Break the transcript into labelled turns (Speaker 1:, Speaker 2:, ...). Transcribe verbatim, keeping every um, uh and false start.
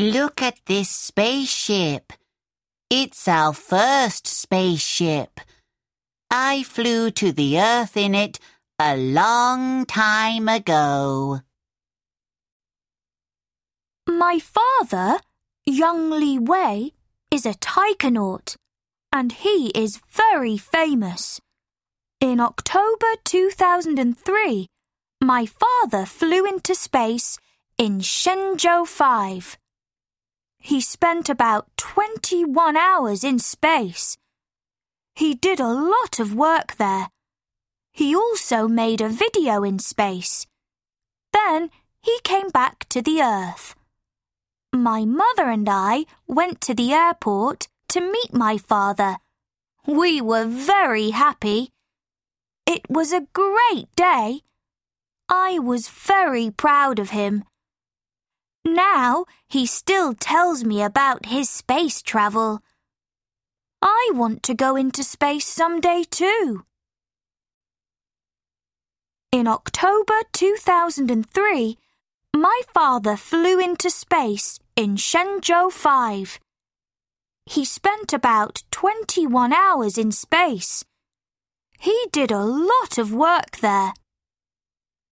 Speaker 1: Look at this spaceship. It's our first spaceship. I flew to the Earth in it a long time ago.
Speaker 2: My father, young Li Wei, is a taikonaut, and he is very famous. In October two thousand three, my father flew into space in Shenzhou five. He spent about twenty-one hours in space. He did a lot of work there. He also made a video in space. Then he came back to the Earth. My mother and I went to the airport to meet my father. We were very happy. It was a great day. I was very proud of him. Now he still tells me about his space travel. I want to go into space someday too. In October two thousand three, my father flew into space in Shenzhou five. He spent about twenty-one hours in space. He did a lot of work there.